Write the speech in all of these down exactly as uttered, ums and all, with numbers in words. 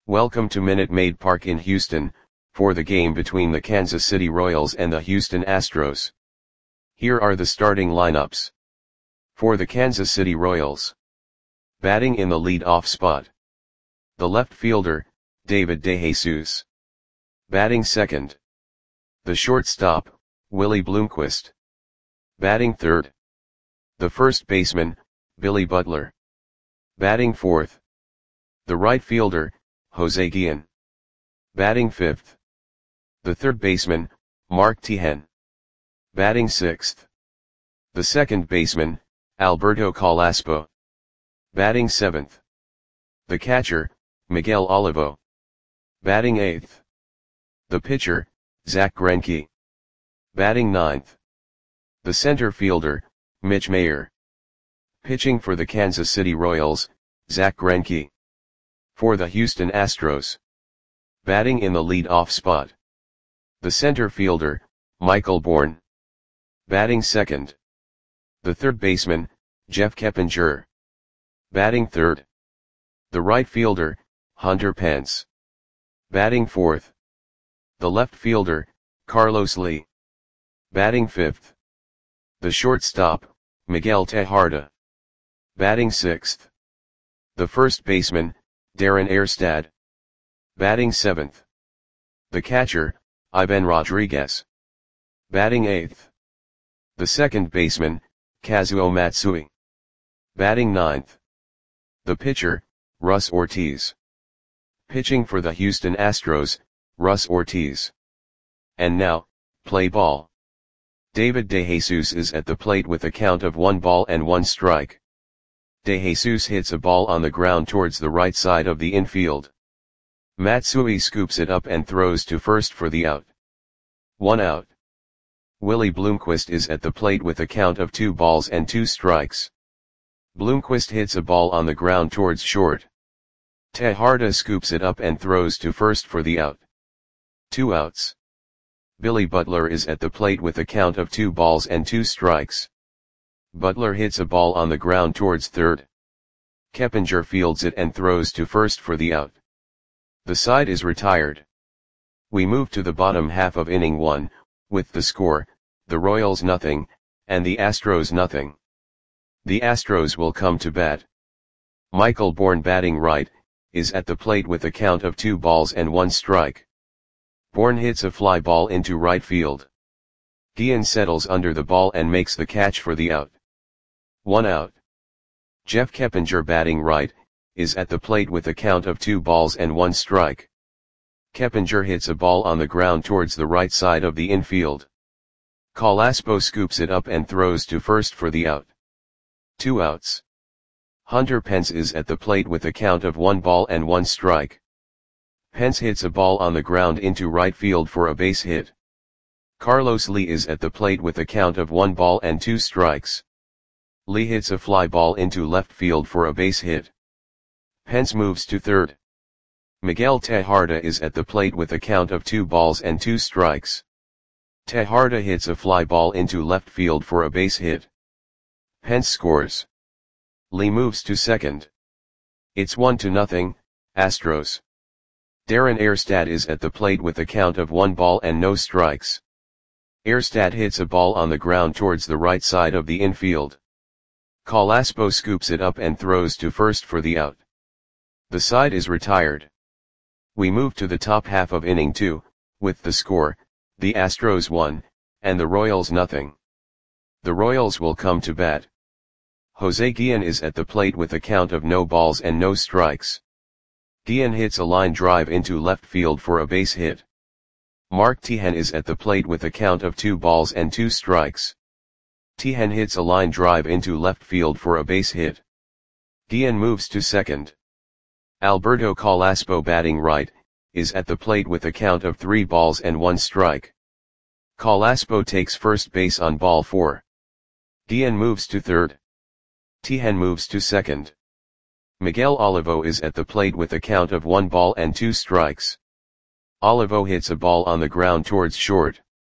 Welcome to Minute Maid Park in Houston, for the game between the Kansas City Royals and the Houston Astros. Here are the starting lineups. For the Kansas City Royals. Batting in the lead-off spot. The left fielder, David DeJesus. Batting second. The shortstop, Willie Bloomquist. Batting third. The first baseman, Billy Butler. Batting fourth. The right fielder, Jose Guillen. Batting fifth. The third baseman, Mark Teahen. Batting sixth. The second baseman, Alberto Carrasco. Batting seventh. The catcher, Miguel Olivo. Batting eighth. The pitcher, Zack Greinke. Batting ninth. The center fielder, Mitch Mayer. Pitching for the Kansas City Royals, Zack Greinke. For the Houston Astros. Batting in the lead-off spot. The center fielder, Michael Bourn. Batting second. The third baseman, Jeff Keppinger. Batting third. The right fielder, Hunter Pence. Batting fourth. The left fielder, Carlos Lee. Batting fifth. The shortstop, Miguel Tejada. Batting sixth. The first baseman, Darren Erstad. Batting seventh. The catcher, Ivan Rodriguez. Batting eighth. The second baseman, Kazuo Matsui. Batting ninth. The pitcher, Russ Ortiz. Pitching for the Houston Astros, Russ Ortiz. And now, play ball. David DeJesus is at the plate with a count of one ball and one strike. DeJesus hits a ball on the ground towards the right side of the infield. Matsui scoops it up and throws to first for the out. One out. Willie Bloomquist is at the plate with a count of two balls and two strikes. Bloomquist hits a ball on the ground towards short. Tejada scoops it up and throws to first for the out. Two outs. Billy Butler is at the plate with a count of two balls and two strikes. Butler hits a ball on the ground towards third. Keppinger fields it and throws to first for the out. The side is retired. We move to the bottom half of inning one, with the score, the Royals nothing, and the Astros nothing. The Astros will come to bat. Michael Bourn, batting right, is at the plate with a count of two balls and one strike. Bourn hits a fly ball into right field. Guillen settles under the ball and makes the catch for the out. One out. Jeff Keppinger, batting right, is at the plate with a count of two balls and one strike. Keppinger hits a ball on the ground towards the right side of the infield. Carrasco scoops it up and throws to first for the out. Two outs. Hunter Pence is at the plate with a count of one ball and one strike. Pence hits a ball on the ground into right field for a base hit. Carlos Lee is at the plate with a count of one ball and two strikes. Lee hits a fly ball into left field for a base hit. Pence moves to third. Miguel Tejada is at the plate with a count of two balls and two strikes. Tejada hits a fly ball into left field for a base hit. Pence scores. Lee moves to second. It's one to nothing, Astros. Darren Erstad is at the plate with a count of one ball and no strikes. Erstad hits a ball on the ground towards the right side of the infield. Carrasco scoops it up and throws to first for the out. The side is retired. We move to the top half of inning two, with the score, the Astros one, and the Royals nothing. The Royals will come to bat. Jose Guillen is at the plate with a count of no balls and no strikes. Guillen hits a line drive into left field for a base hit. Mark Teahen is at the plate with a count of two balls and two strikes. Teahen hits a line drive into left field for a base hit. Guillen moves to second. Alberto Carrasco, batting right, is at the plate with a count of three balls and one strike. Carrasco takes first base on ball four. Guillen moves to third. Teahen moves to second. Miguel Olivo is at the plate with a count of one ball and two strikes. Olivo hits a ball on the ground towards short.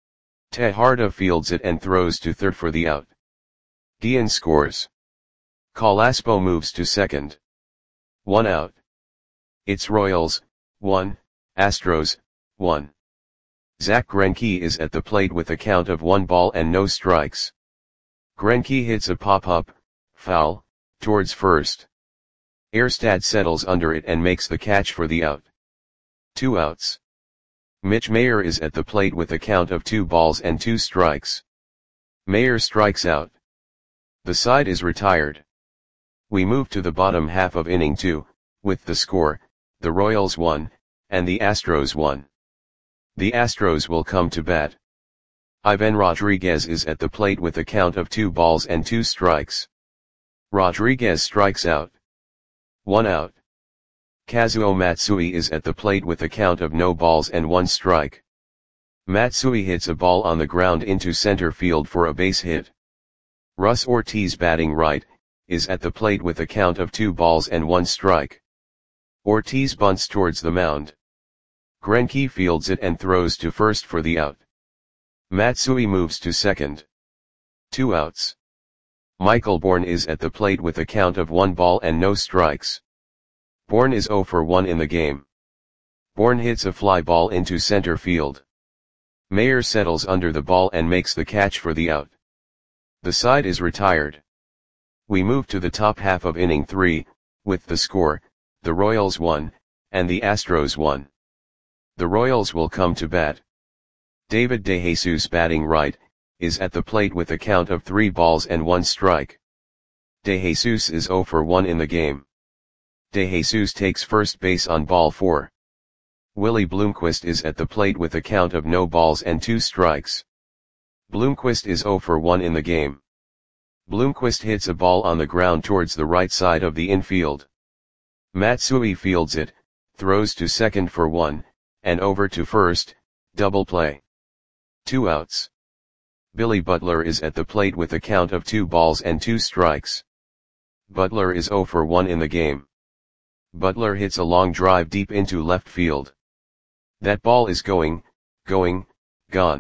Tejada fields it and throws to third for the out. Guillen scores. Carrasco moves to second. One out. It's Royals, one, Astros, one. Zach Greinke is at the plate with a count of one ball and no strikes. Greinke hits a pop-up, foul, towards first. Erstad settles under it and makes the catch for the out. Two outs. Mitch Mayer is at the plate with a count of two balls and two strikes. Mayer strikes out. The side is retired. We move to the bottom half of inning two, with the score, the Royals won, and the Astros won. The Astros will come to bat. Ivan Rodriguez is at the plate with a count of two balls and two strikes. Rodriguez strikes out. One out. Kazuo Matsui is at the plate with a count of no balls and one strike. Matsui hits a ball on the ground into center field for a base hit. Russ Ortiz, batting right, is at the plate with a count of two balls and one strike. Ortiz bunts towards the mound. Greinke fields it and throws to first for the out. Matsui moves to second. Two outs. Michael Bourn is at the plate with a count of one ball and no strikes. Bourn is zero for one in the game. Bourn hits a fly ball into center field. Mayer settles under the ball and makes the catch for the out. The side is retired. We move to the top half of inning three, with the score, the Royals won, and the Astros won. The Royals will come to bat. David DeJesus, batting right, is at the plate with a count of three balls and one strike. DeJesus is zero for one in the game. DeJesus takes first base on ball four. Willie Bloomquist is at the plate with a count of no balls and two strikes. Bloomquist is zero for one in the game. Bloomquist hits a ball on the ground towards the right side of the infield. Matsui fields it, throws to second for one, and over to first, double play. Two outs. Billy Butler is at the plate with a count of two balls and two strikes. Butler is zero for one in the game. Butler hits a long drive deep into left field. That ball is going, going, gone.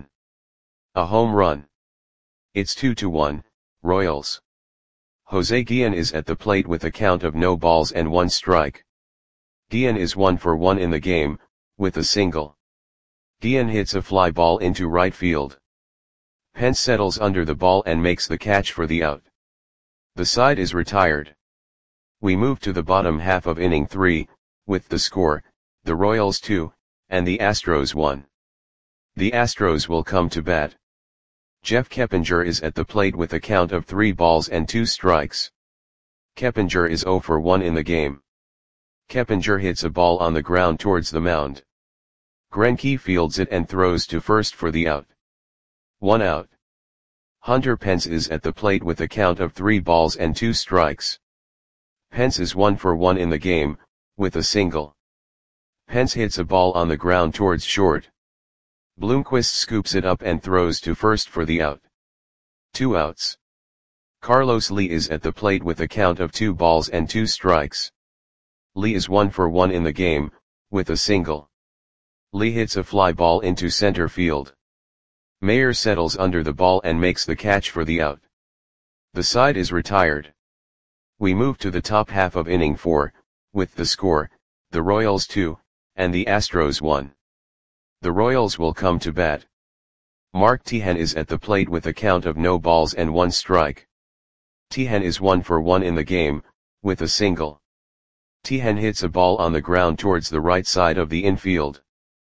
A home run. It's two to one, Royals. Jose Guillen is at the plate with a count of no balls and one strike. Guillen is one for one in the game, with a single. Guillen hits a fly ball into right field. Pence settles under the ball and makes the catch for the out. The side is retired. We move to the bottom half of inning three, with the score, the Royals two, and the Astros one. The Astros will come to bat. Jeff Keppinger is at the plate with a count of three balls and two strikes. Keppinger is zero for one in the game. Keppinger hits a ball on the ground towards the mound. Greinke fields it and throws to first for the out. One out. Hunter Pence is at the plate with a count of three balls and two strikes. Pence is one for one in the game, with a single. Pence hits a ball on the ground towards short. Bloomquist scoops it up and throws to first for the out. Two outs. Carlos Lee is at the plate with a count of two balls and two strikes. Lee is one for one in the game, with a single. Lee hits a fly ball into center field. Mayer settles under the ball and makes the catch for the out. The side is retired. We move to the top half of inning four, with the score, the Royals two, and the Astros one. The Royals will come to bat. Mark Teahen is at the plate with a count of no balls and one strike. Teahen is one for one in the game, with a single. Teahen hits a ball on the ground towards the right side of the infield.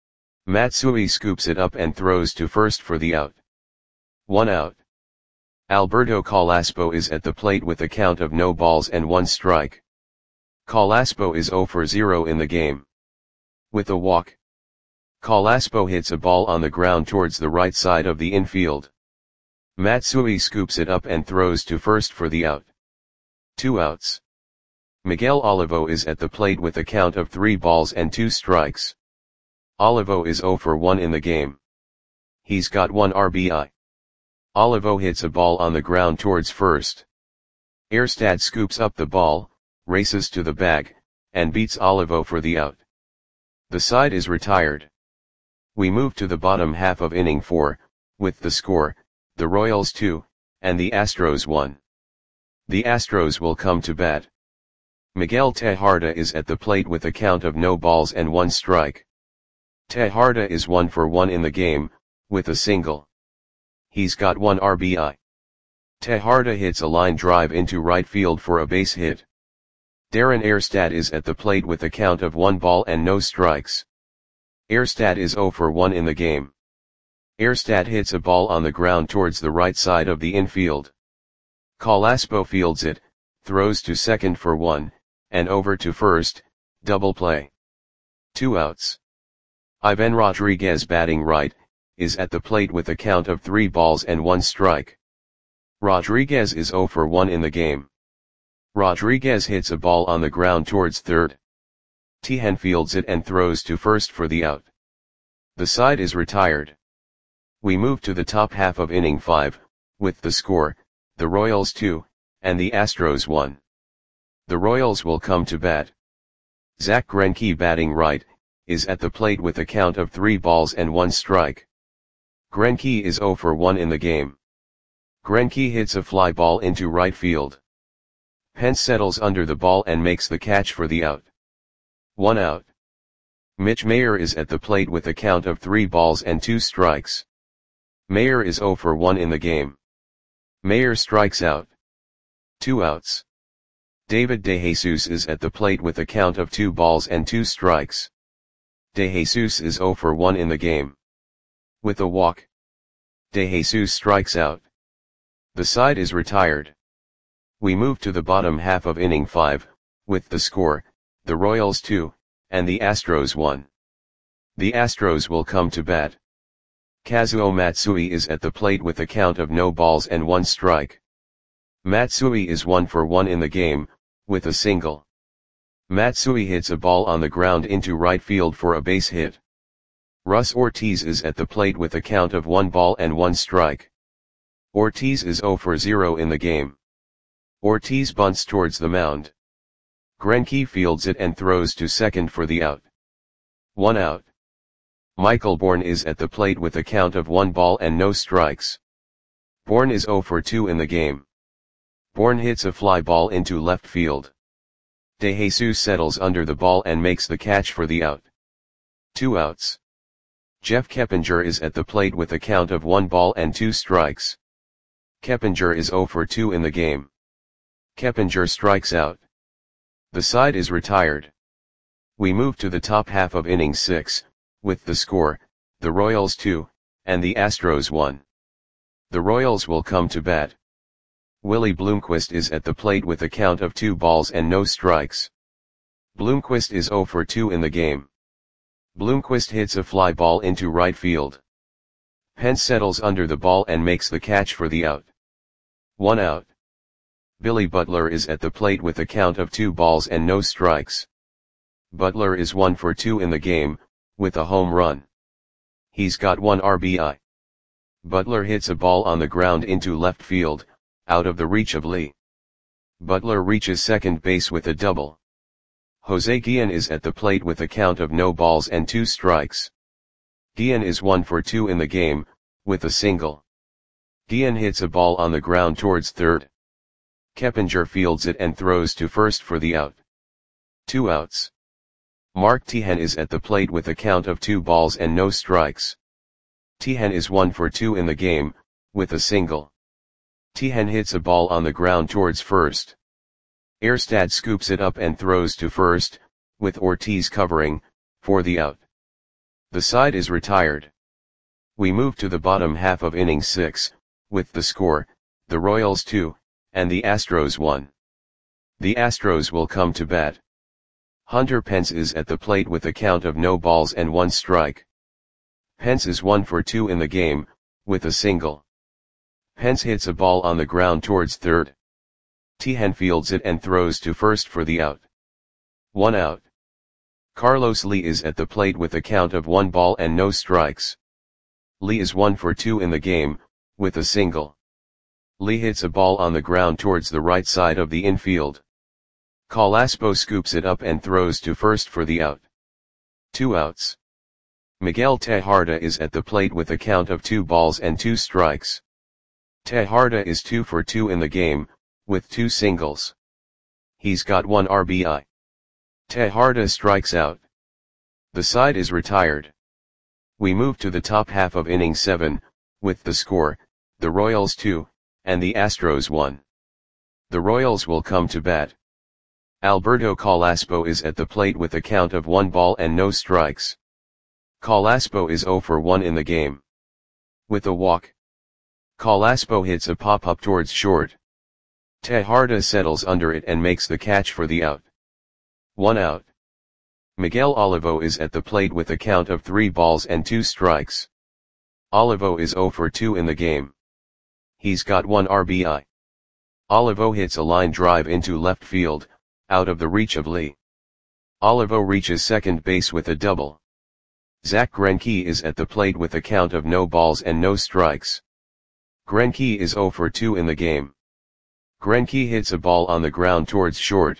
Matsui scoops it up and throws to first for the out. One out. Alberto Calaspo is at the plate with a count of no balls and one strike. Calaspo is zero for zero in the game. With a walk. Calaspo hits a ball on the ground towards the right side of the infield. Matsui scoops it up and throws to first for the out. Two outs. Miguel Olivo is at the plate with a count of three balls and two strikes. Olivo is zero for one in the game. He's got one R B I. Olivo hits a ball on the ground towards first. Erstad scoops up the ball, races to the bag, and beats Olivo for the out. The side is retired. We move to the bottom half of inning four, with the score, the Royals two, and the Astros one. The Astros will come to bat. Miguel Tejada is at the plate with a count of no balls and one strike. Tejada is one for one in the game, with a single. He's got one R B I. Tejada hits a line drive into right field for a base hit. Darren Erstad is at the plate with a count of one ball and no strikes. Erstad is zero for one in the game. Erstad hits a ball on the ground towards the right side of the infield. Calaspo fields it, throws to second for one, and over to first, double play. Two outs. Ivan Rodriguez, batting right, is at the plate with a count of three balls and one strike. Rodriguez is zero for one in the game. Rodriguez hits a ball on the ground towards third. Tejan fields it and throws to first for the out. The side is retired. We move to the top half of inning five, with the score, the Royals two, and the Astros one. The Royals will come to bat. Zach Greinke, batting right, is at the plate with a count of three balls and one strike. Greinke is zero for one in the game. Greinke hits a fly ball into right field. Pence settles under the ball and makes the catch for the out. One out. Mitch Mayer is at the plate with a count of three balls and two strikes. Mayer is zero for one in the game. Mayer strikes out. Two outs. David DeJesus is at the plate with a count of two balls and two strikes. DeJesus is zero for one in the game. With a walk, DeJesus strikes out. The side is retired. We move to the bottom half of inning five, with the score, the Royals two, and the Astros one. The Astros will come to bat. Kazuo Matsui is at the plate with a count of no balls and one strike. Matsui is one for one in the game, with a single. Matsui hits a ball on the ground into right field for a base hit. Russ Ortiz is at the plate with a count of one ball and one strike. Ortiz is zero for zero in the game. Ortiz bunts towards the mound. Greinke fields it and throws to second for the out. One out. Michael Bourne is at the plate with a count of one ball and no strikes. Bourne is zero for two in the game. Bourne hits a fly ball into left field. DeJesus settles under the ball and makes the catch for the out. Two outs. Jeff Keppinger is at the plate with a count of one ball and two strikes. Keppinger is zero for two in the game. Keppinger strikes out. The side is retired. We move to the top half of inning six, with the score, the Royals two, and the Astros one. The Royals will come to bat. Willie Bloomquist is at the plate with a count of two balls and no strikes. Bloomquist is zero for two in the game. Bloomquist hits a fly ball into right field. Pence settles under the ball and makes the catch for the out. One out. Billy Butler is at the plate with a count of two balls and no strikes. Butler is one for two in the game, with a home run. He's got one R B I. Butler hits a ball on the ground into left field, out of the reach of Lee. Butler reaches second base with a double. Jose Guillen is at the plate with a count of no balls and two strikes. Guillen is one for two in the game, with a single. Guillen hits a ball on the ground towards third. Keppinger fields it and throws to first for the out. Two outs. Mark Tejan is at the plate with a count of two balls and no strikes. Tejan is one for two in the game, with a single. Tejan hits a ball on the ground towards first. Erstad scoops it up and throws to first, with Ortiz covering, for the out. The side is retired. We move to the bottom half of inning six, with the score, the Royals two, and the Astros one. The Astros will come to bat. Hunter Pence is at the plate with a count of no balls and one strike. Pence is one for two in the game, with a single. Pence hits a ball on the ground towards third. Tejan fields it and throws to first for the out. One out. Carlos Lee is at the plate with a count of one ball and no strikes. Lee is one for two in the game, with a single. Lee hits a ball on the ground towards the right side of the infield. Calaspo scoops it up and throws to first for the out. Two outs. Miguel Tejada is at the plate with a count of two balls and two strikes. Tejada is two for two in the game, with two singles. He's got one R B I. Tejada strikes out. The side is retired. We move to the top half of inning seven, with the score, the Royals two, and the Astros one. The Royals will come to bat. Alberto Calaspo is at the plate with a count of one ball and no strikes. Calaspo is zero for one in the game. With a walk, Calaspo hits a pop-up towards short. Tejada settles under it and makes the catch for the out. One out. Miguel Olivo is at the plate with a count of three balls and two strikes. Olivo is zero for two in the game. He's got one R B I. Olivo hits a line drive into left field, out of the reach of Lee. Olivo reaches second base with a double. Zach Greinke is at the plate with a count of no balls and no strikes. Greinke is zero for two in the game. Greinke hits a ball on the ground towards short.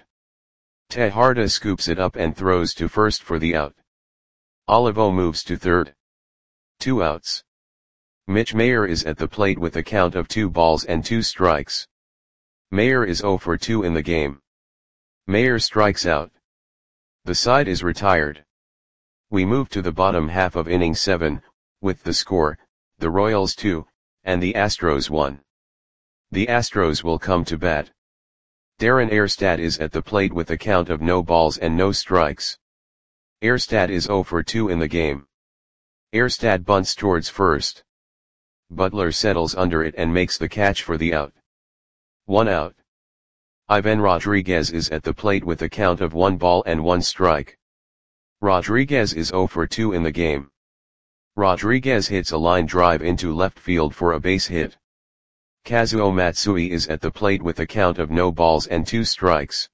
Tejada scoops it up and throws to first for the out. Olivo moves to third. Two outs. Mitch Mayer is at the plate with a count of two balls and two strikes. Mayer is zero for two in the game. Mayer strikes out. The side is retired. We move to the bottom half of inning seven, with the score, the Royals two, and the Astros one. The Astros will come to bat. Darren Erstad is at the plate with a count of no balls and no strikes. Erstad is zero for two in the game. Erstad bunts towards first. Butler settles under it and makes the catch for the out. One out. Ivan Rodriguez is at the plate with a count of one ball and one strike. Rodriguez is zero for two in the game. Rodriguez hits a line drive into left field for a base hit. Kazuo Matsui is at the plate with a count of no balls and two strikes.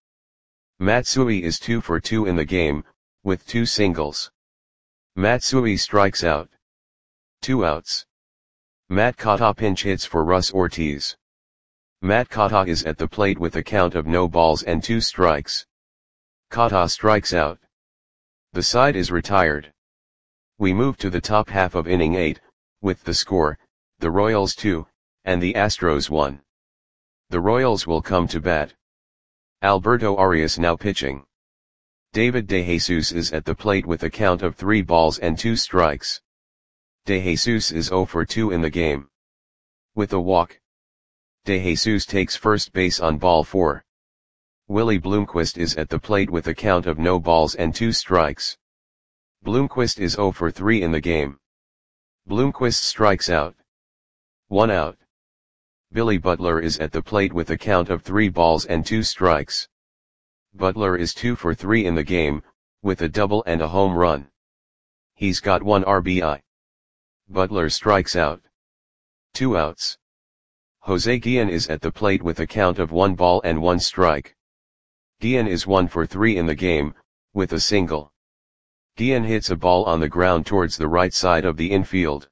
Matsui is two for two in the game, with two singles. Matsui strikes out. Two outs. Matt Kata pinch hits for Russ Ortiz. Matt Kata is at the plate with a count of no balls and two strikes. Kata strikes out. The side is retired. We move to the top half of inning eight, with the score, the Royals two, and the Astros one. The Royals will come to bat. Alberto Arias now pitching. David DeJesus is at the plate with a count of three balls and two strikes. DeJesus is zero for two in the game. With a walk, DeJesus takes first base on ball four. Willie Bloomquist is at the plate with a count of no balls and two strikes. Bloomquist is zero for three in the game. Bloomquist strikes out. One out. Billy Butler is at the plate with a count of three balls and two strikes. Butler is two for three in the game, with a double and a home run. He's got one R B I. Butler strikes out. Two outs. Jose Guillen is at the plate with a count of one ball and one strike. Guillen is one for three in the game, with a single. Guillen hits a ball on the ground towards the right side of the infield.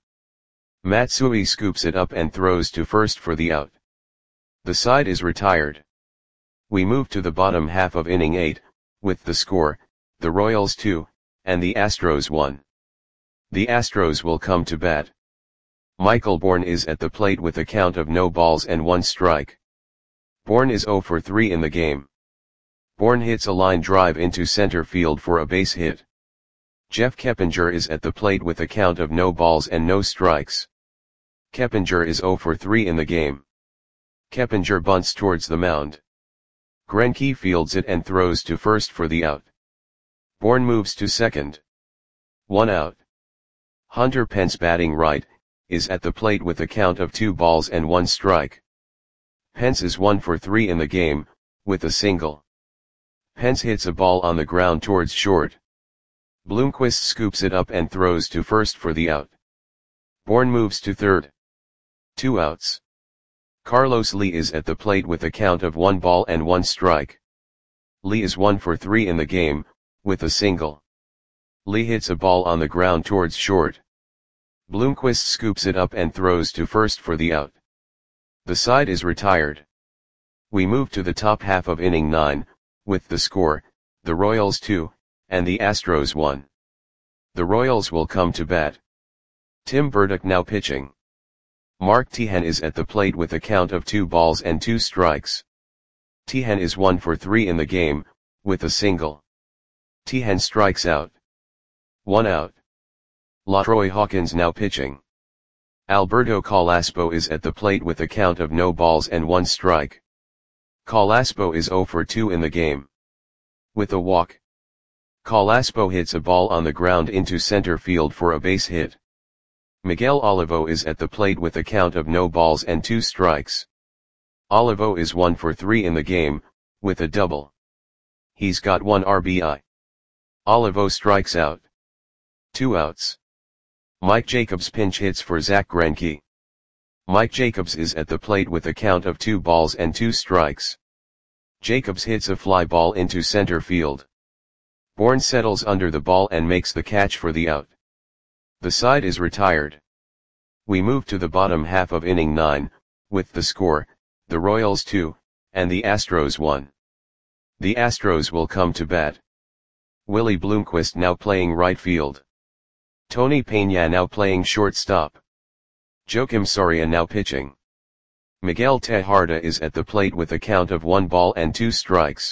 Matsui scoops it up and throws to first for the out. The side is retired. We move to the bottom half of inning eight, with the score, the Royals two, and the Astros one. The Astros will come to bat. Michael Bourne is at the plate with a count of no balls and one strike. Bourne is zero for three in the game. Bourne hits a line drive into center field for a base hit. Jeff Keppinger is at the plate with a count of no balls and no strikes. Keppinger is zero for three in the game. Keppinger bunts towards the mound. Greinke fields it and throws to first for the out. Bourne moves to second. One out. Hunter Pence, batting right, is at the plate with a count of two balls and one strike. Pence is one for three in the game, with a single. Pence hits a ball on the ground towards short. Bloomquist scoops it up and throws to first for the out. Bourne moves to third. Two outs. Carlos Lee is at the plate with a count of one ball and one strike. Lee is one for three in the game, with a single. Lee hits a ball on the ground towards short. Bloomquist scoops it up and throws to first for the out. The side is retired. We move to the top half of inning nine, with the score, the Royals two, and the Astros one. The Royals will come to bat. Tim Burdick now pitching. Mark Teahen is at the plate with a count of two balls and two strikes. Tejan is one for three in the game, with a single. Tejan strikes out. One out. LaTroy Hawkins now pitching. Alberto Carrasco is at the plate with a count of no balls and one strike. Carrasco is zero for two in the game. With a walk. Carrasco hits a ball on the ground into center field for a base hit. Miguel Olivo is at the plate with a count of no balls and two strikes. Olivo is one for three in the game, with a double. He's got one R B I. Olivo strikes out. Two outs. Mike Jacobs pinch hits for Zach Greinke. Mike Jacobs is at the plate with a count of two balls and two strikes. Jacobs hits a fly ball into center field. Bourne settles under the ball and makes the catch for the out. The side is retired. We move to the bottom half of inning nine, with the score, the Royals two, and the Astros one. The Astros will come to bat. Willie Bloomquist now playing right field. Tony Peña now playing shortstop. Joakim Soria now pitching. Miguel Tejada is at the plate with a count of one ball and two strikes.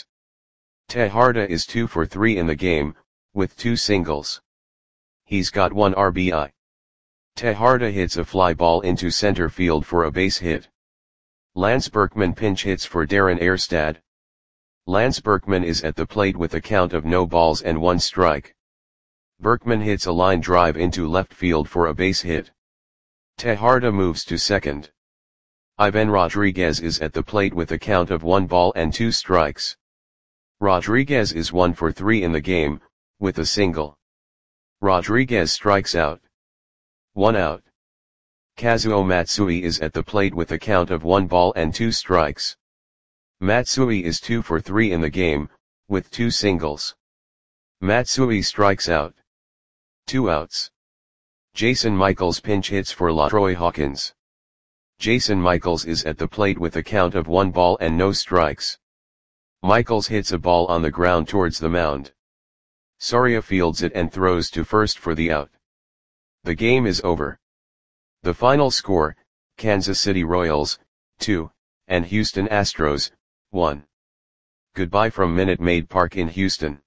Tejada is two for three in the game, with two singles. He's got one R B I. Tejada hits a fly ball into center field for a base hit. Lance Berkman pinch hits for Darren Erstad. Lance Berkman is at the plate with a count of no balls and one strike. Berkman hits a line drive into left field for a base hit. Tejada moves to second. Ivan Rodriguez is at the plate with a count of one ball and two strikes. Rodriguez is one for three in the game, with a single. Rodriguez strikes out. One out. Kazuo Matsui is at the plate with a count of one ball and two strikes. Matsui is two for three in the game, with two singles. Matsui strikes out. Two outs. Jason Michaels pinch hits for LaTroy Hawkins. Jason Michaels is at the plate with a count of one ball and no strikes. Michaels hits a ball on the ground towards the mound. Soria fields it and throws to first for the out. The game is over. The final score, Kansas City Royals, two, and Houston Astros, one. Goodbye from Minute Maid Park in Houston.